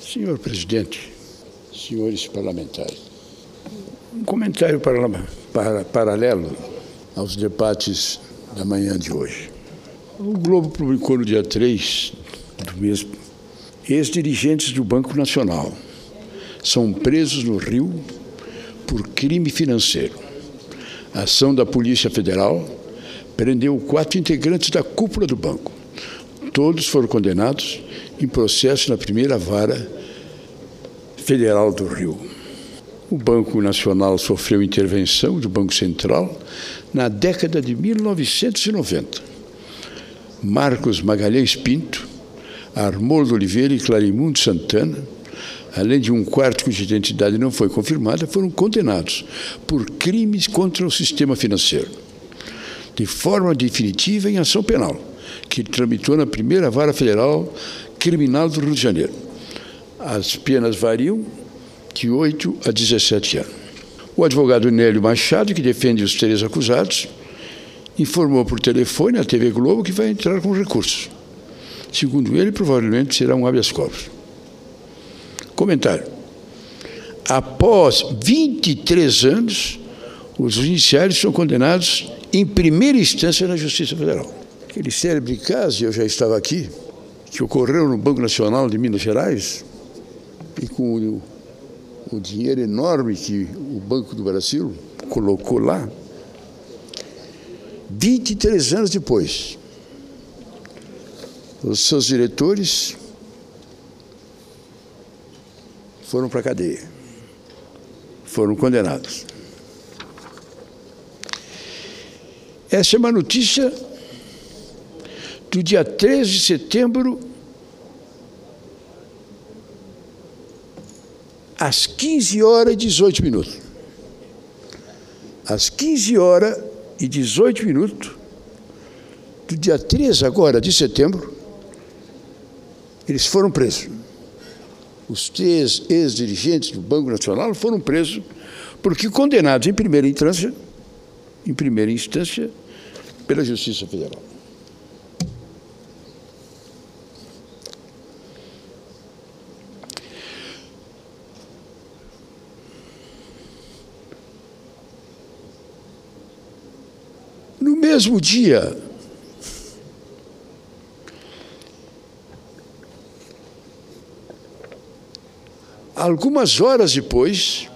Senhor presidente, senhores parlamentares, um comentário paralelo aos debates da manhã de hoje. O Globo publicou no dia 3 do mês: ex-dirigentes do Banco Nacional são presos no Rio por crime financeiro. A ação da Polícia Federal prendeu 4 integrantes da cúpula do banco. Todos foram condenados em processo na primeira vara federal do Rio. O Banco Nacional sofreu intervenção do Banco Central na década de 1990. Marcos Magalhães Pinto, Armoldo Oliveira e Clarimundo Santana, além de um quarto cuja identidade não foi confirmada, foram condenados por crimes contra o sistema financeiro, de forma definitiva em ação penal, que tramitou na primeira vara federal criminal do Rio de Janeiro. As penas variam de 8 a 17 anos. O advogado Nélio Machado, que defende os 3 acusados, informou por telefone à TV Globo que vai entrar com recurso. Segundo ele, provavelmente será um habeas corpus. Comentário. Após 23 anos, os judiciários são condenados em primeira instância na Justiça Federal. Aquele célebre caso, eu já estava aqui, que ocorreu no Banco Nacional de Minas Gerais, e com o dinheiro enorme que o Banco do Brasil colocou lá, 23 anos depois, os seus diretores foram para a cadeia, foram condenados. Essa é uma notícia do dia 13 de setembro, às 15 horas e 18 minutos. Às 15 horas e 18 minutos do dia 13 agora de setembro, eles foram presos. Os 3 ex-dirigentes do Banco Nacional foram presos porque condenados em primeira instância pela Justiça Federal. No mesmo dia, algumas horas depois,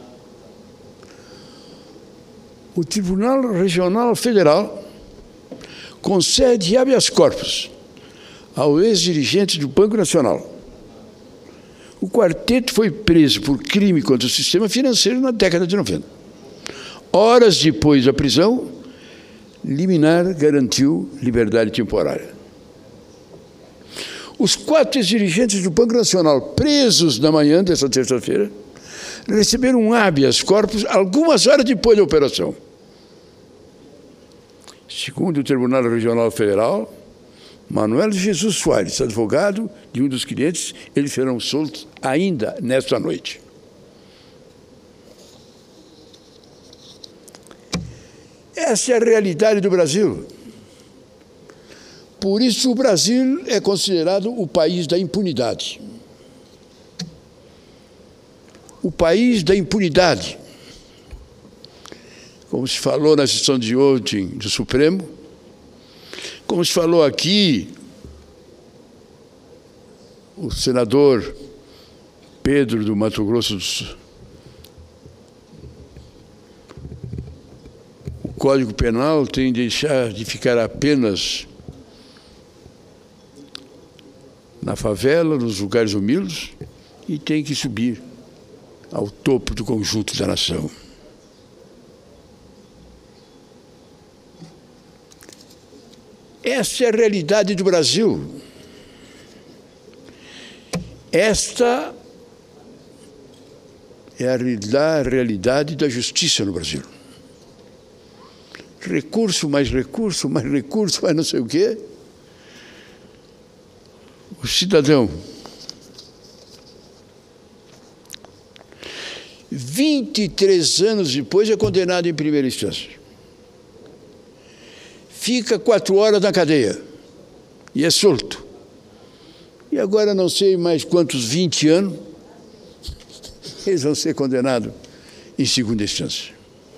o Tribunal Regional Federal concede habeas corpus ao ex-dirigente do Banco Nacional. O quarteto foi preso por crime contra o sistema financeiro na década de 90. Horas depois da prisão, liminar garantiu liberdade temporária. Os 4 ex-dirigentes do Banco Nacional, presos na manhã dessa terça-feira, receberam um habeas corpus algumas horas depois da operação. Segundo o Tribunal Regional Federal, Manuel Jesus Soares, advogado de um dos clientes, eles serão soltos ainda nesta noite. Essa é a realidade do Brasil. Por isso o Brasil é considerado o país da impunidade. O país da impunidade. Como se falou na sessão de ontem do Supremo, como se falou aqui, o senador Pedro do Mato Grosso do Sul. O Código Penal tem de deixar de ficar apenas na favela, nos lugares humildes, e tem que subir ao topo do conjunto da nação. Essa é a realidade do Brasil. Esta é a realidade da justiça no Brasil. Recurso, mais recurso, mais recurso, mais não sei o quê. O cidadão, 23 anos depois, é condenado em primeira instância. Fica 4 horas na cadeia e é solto. E agora não sei mais quantos 20 anos eles vão ser condenados em segunda instância.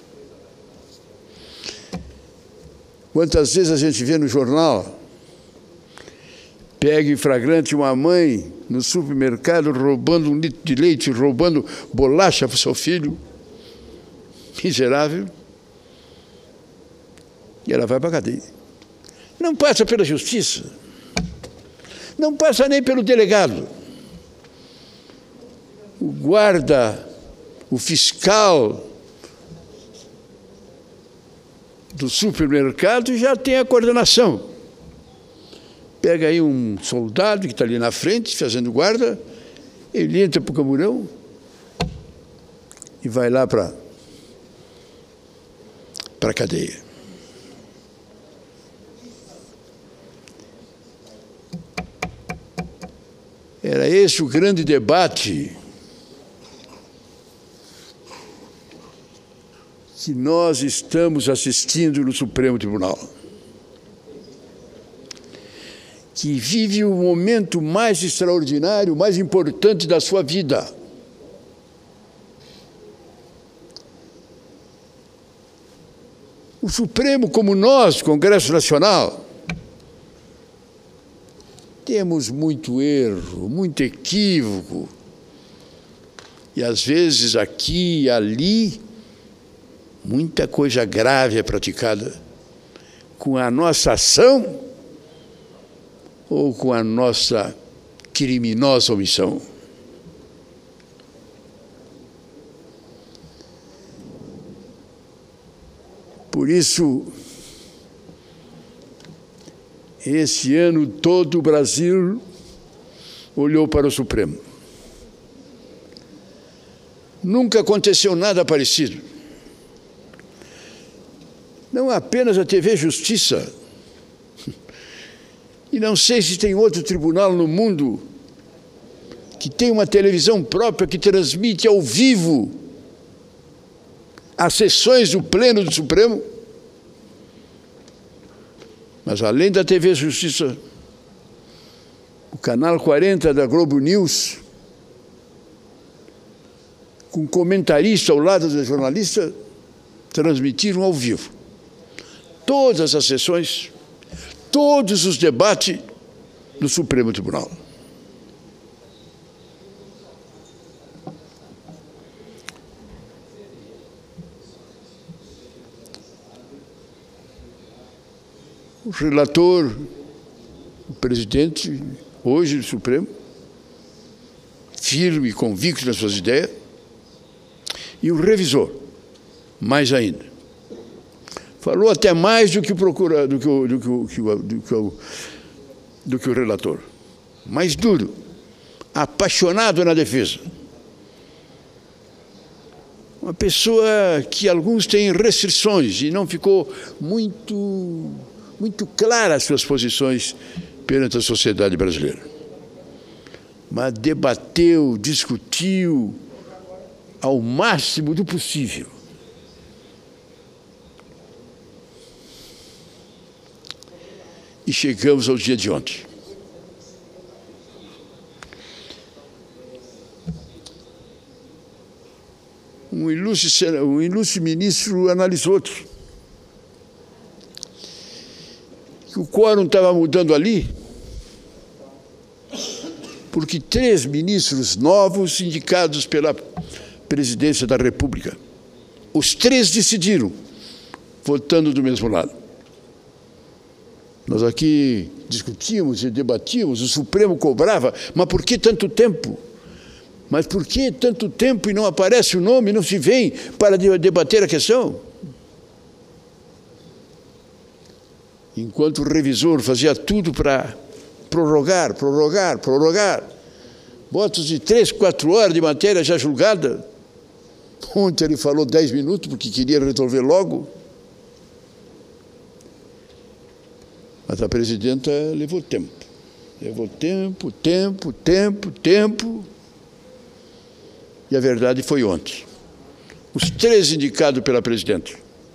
Quantas vezes a gente vê no jornal, pega em flagrante uma mãe no supermercado roubando um litro de leite, roubando bolacha para o seu filho, miserável, e ela vai para a cadeia. Não passa pela justiça, não passa nem pelo delegado. O guarda, o fiscal do supermercado já tem a coordenação. Pega aí um soldado que está ali na frente, fazendo guarda, ele entra para o camburão e vai lá para a cadeia. Era esse o grande debate que nós estamos assistindo no Supremo Tribunal, que vive o momento mais extraordinário, mais importante da sua vida. O Supremo, como nós, Congresso Nacional, temos muito erro, muito equívoco, e às vezes aqui e ali, muita coisa grave é praticada com a nossa ação ou com a nossa criminosa omissão. Por isso, esse ano todo o Brasil olhou para o Supremo. Nunca aconteceu nada parecido. Não apenas a TV Justiça, e não sei se tem outro tribunal no mundo que tem uma televisão própria que transmite ao vivo as sessões do Pleno do Supremo. Mas além da TV Justiça, o canal 40 da Globo News, com comentarista ao lado do jornalista, transmitiram ao vivo todas as sessões, todos os debates do Supremo Tribunal. O relator, o presidente, hoje do Supremo, firme e convicto nas suas ideias, e o revisor, mais ainda. Falou até mais do que o procurador, do que o relator. Mais duro, apaixonado na defesa. Uma pessoa que alguns têm restrições e não ficou muito claras as suas posições perante a sociedade brasileira. Mas debateu, discutiu ao máximo do possível. E chegamos ao dia de ontem. Um ilustre ministro analisou que o quórum estava mudando ali, porque 3 ministros novos indicados pela presidência da República, os 3 decidiram, votando do mesmo lado. Nós aqui discutíamos e debatíamos, o Supremo cobrava, mas por que tanto tempo? Mas por que tanto tempo e não aparece o nome, não se vem para debater a questão? Enquanto o revisor fazia tudo para prorrogar, votos de 3, 4 horas de matéria já julgada. Ontem ele falou 10 minutos porque queria resolver logo. Mas a presidenta levou tempo. Levou tempo. E a verdade foi ontem. Os 3 indicados pela presidenta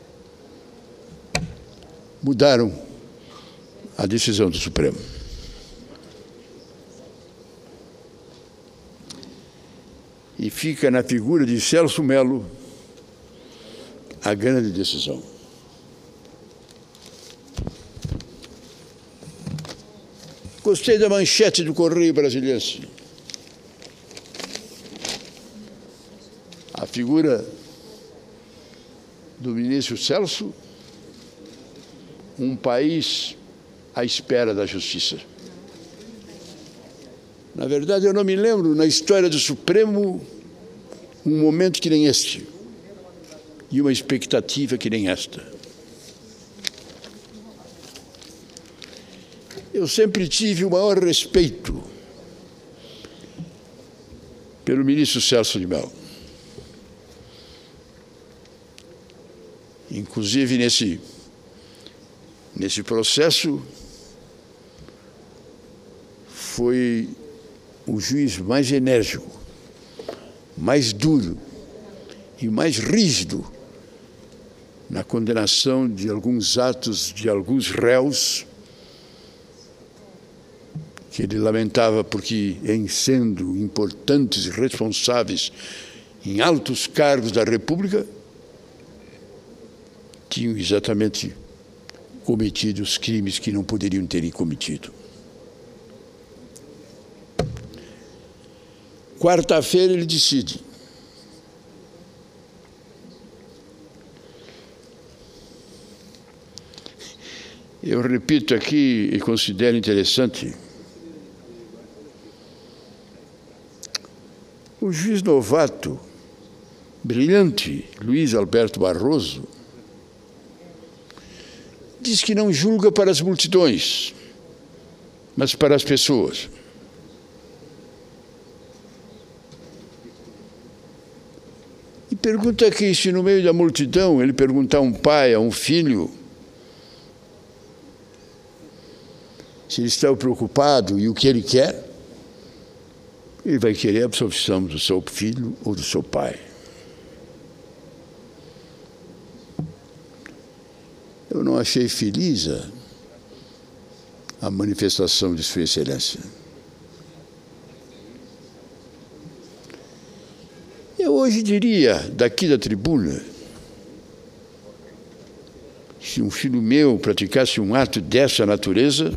mudaram a decisão do Supremo. e fica na figura de Celso Mello a grande decisão. Gostei da manchete do Correio Brasiliense. A figura do ministro Celso, um país à espera da justiça. Na verdade, eu não me lembro, na história do Supremo, um momento que nem este, e uma expectativa que nem esta. Eu sempre tive o maior respeito pelo ministro Celso de Mello. Inclusive, nesse processo, foi o juiz mais enérgico, mais duro e mais rígido na condenação de alguns atos de alguns réus que ele lamentava porque, em sendo importantes e responsáveis em altos cargos da República, tinham exatamente cometido os crimes que não poderiam ter cometido. Quarta-feira ele decide. Eu repito aqui e considero interessante, o juiz novato, brilhante, Luiz Alberto Barroso, diz que não julga para as multidões, mas para as pessoas. E pergunta aqui se no meio da multidão ele perguntar a um pai, a um filho, se ele está preocupado e o que ele quer, ele vai querer a absolvição do seu filho ou do seu pai. Eu não achei feliz a manifestação de Sua Excelência. Eu hoje diria, daqui da tribuna, se um filho meu praticasse um ato dessa natureza,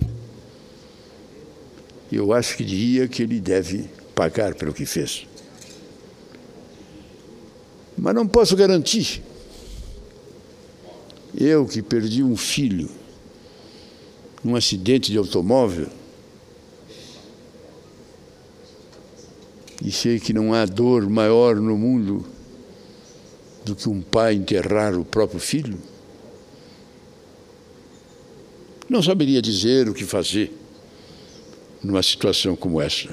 eu acho que diria que ele deve pagar pelo que fez. Mas não posso garantir. Eu que perdi um filho num acidente de automóvel e sei que não há dor maior no mundo do que um pai enterrar o próprio filho, não saberia dizer o que fazer numa situação como essa.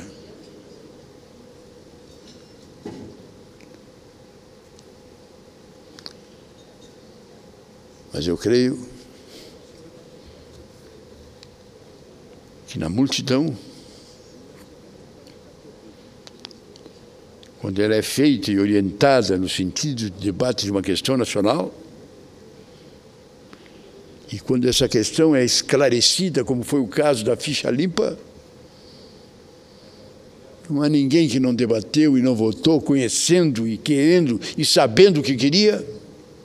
Mas eu creio que na multidão, quando ela é feita e orientada no sentido de debate de uma questão nacional, e quando essa questão é esclarecida, como foi o caso da ficha limpa, não há ninguém que não debateu e não votou, conhecendo e querendo e sabendo o que queria.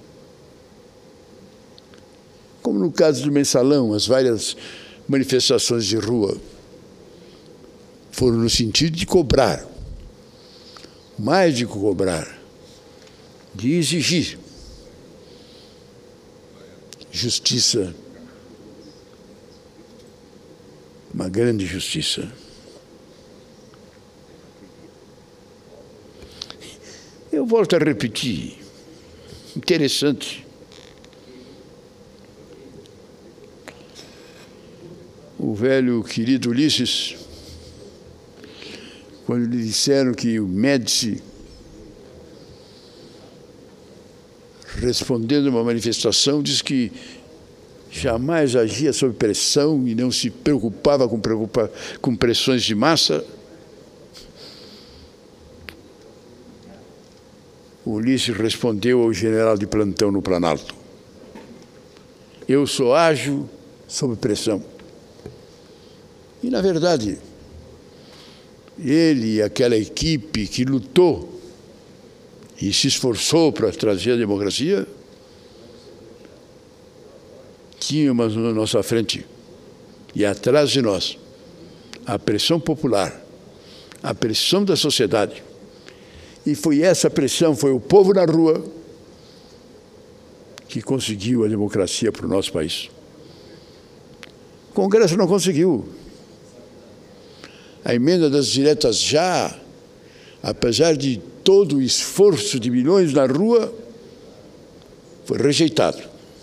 Como no caso do Mensalão, as várias manifestações de rua foram no sentido de cobrar, mais de cobrar, de exigir justiça, uma grande justiça. Eu volto a repetir, interessante. O velho querido Ulisses, quando lhe disseram que o Médici, respondendo a uma manifestação, disse que jamais agia sob pressão e não se preocupava com pressões de massa. Ulisses respondeu ao general de plantão no Planalto: eu só ajo sob pressão. E, na verdade, ele e aquela equipe que lutou e se esforçou para trazer a democracia, tínhamos na nossa frente e atrás de nós a pressão popular, a pressão da sociedade. E foi essa pressão, foi o povo na rua que conseguiu a democracia para o nosso país. O Congresso não conseguiu. A emenda das diretas já, apesar de todo o esforço de milhões na rua, foi rejeitado.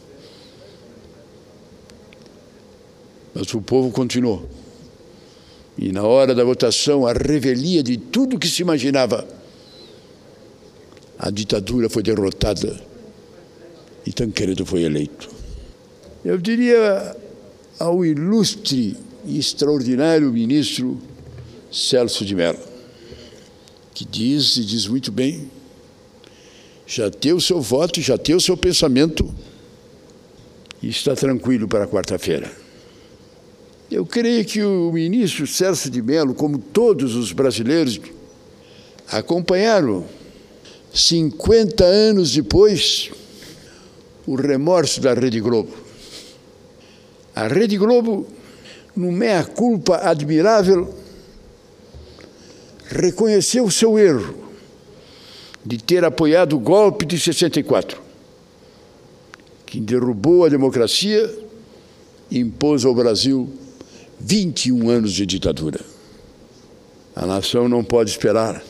Mas o povo continuou. E na hora da votação, a revelia de tudo que se imaginava, a ditadura foi derrotada e Tancredo foi eleito. Eu diria ao ilustre e extraordinário ministro Celso de Mello, que diz, e diz muito bem, já tem o seu voto, já tem o seu pensamento e está tranquilo para quarta-feira. Eu creio que o ministro Celso de Mello, como todos os brasileiros, acompanharam 50 anos depois o remorso da Rede Globo. A Rede Globo, no meia-culpa admirável, reconheceu o seu erro de ter apoiado o golpe de 64, que derrubou a democracia e impôs ao Brasil 21 anos de ditadura. A nação não pode esperar.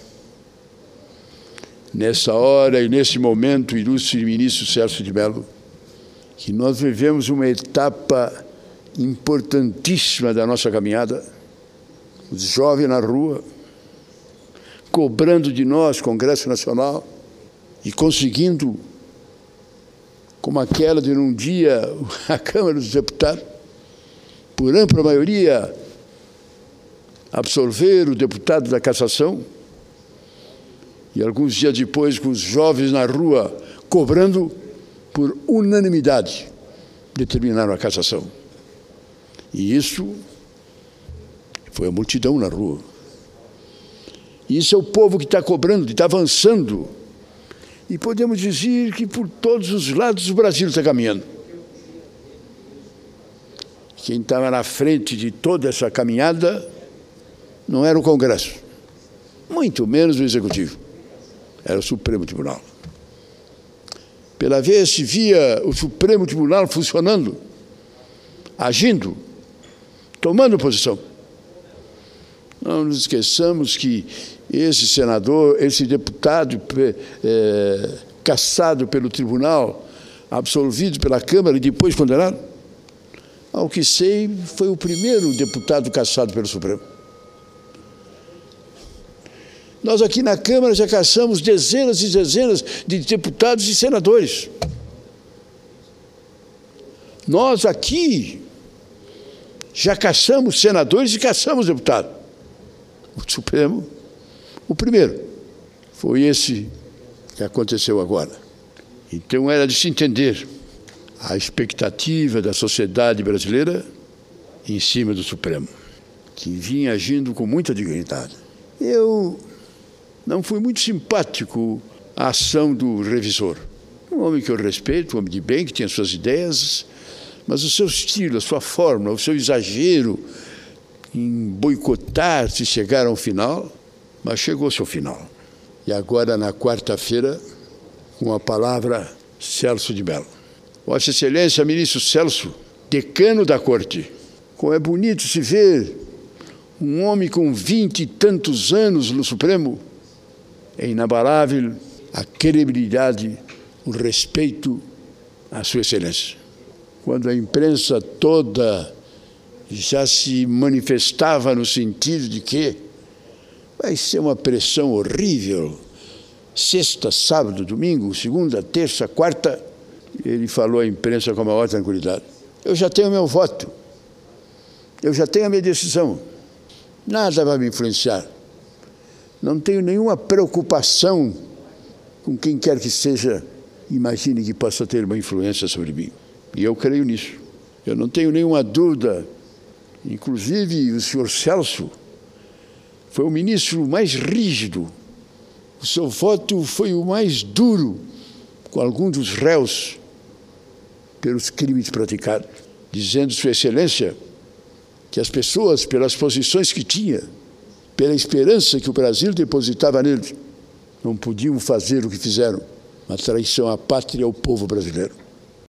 Nessa hora e nesse momento, ilustre ministro Celso de Mello, que nós vivemos uma etapa importantíssima da nossa caminhada, os jovens na rua, cobrando de nós, Congresso Nacional, e conseguindo, como aquela de um dia, a Câmara dos Deputados, por ampla maioria, absolver o deputado da Cassação, e alguns dias depois, com os jovens na rua, cobrando, por unanimidade, determinaram a cassação. E isso foi a multidão na rua. E isso é o povo que está cobrando, que está avançando. E podemos dizer que por todos os lados o Brasil está caminhando. Quem estava na frente de toda essa caminhada não era o Congresso, muito menos o Executivo, era o Supremo Tribunal. Pela vez se via o Supremo Tribunal funcionando, agindo, tomando posição. Não nos esqueçamos que esse senador, esse deputado cassado pelo tribunal, absolvido pela Câmara e depois condenado, ao que sei, foi o primeiro deputado cassado pelo Supremo. Nós aqui na Câmara já cassamos dezenas e dezenas de deputados e senadores. Nós aqui já cassamos senadores e cassamos deputados. O Supremo, o primeiro, foi esse que aconteceu agora. Então era de se entender a expectativa da sociedade brasileira em cima do Supremo, que vinha agindo com muita dignidade. Eu não fui muito simpático à ação do revisor. Um homem que eu respeito, um homem de bem, que tinha suas ideias, mas o seu estilo, a sua forma, o seu exagero em boicotar se chegar ao final, mas chegou-se ao final. E agora, na quarta-feira, com a palavra Celso de Mello. Vossa Excelência, ministro Celso, decano da Corte, como é bonito se ver um homem com 20 e tantos anos no Supremo. É inabalável a credibilidade, o respeito à Sua Excelência. Quando a imprensa toda já se manifestava no sentido de que vai ser uma pressão horrível, sexta, sábado, domingo, segunda, terça, quarta, ele falou à imprensa com a maior tranquilidade. Eu já tenho meu voto, eu já tenho a minha decisão, nada vai me influenciar. Não tenho nenhuma preocupação com quem quer que seja, imagine que possa ter uma influência sobre mim. E eu creio nisso. Eu não tenho nenhuma dúvida. Inclusive, o senhor Celso foi o ministro mais rígido O seu voto foi o mais duro com alguns dos réus pelos crimes praticados, dizendo, Sua Excelência, que as pessoas, pelas posições que tinha, pela esperança que o Brasil depositava neles, não podiam fazer o que fizeram, uma traição à pátria e ao povo brasileiro.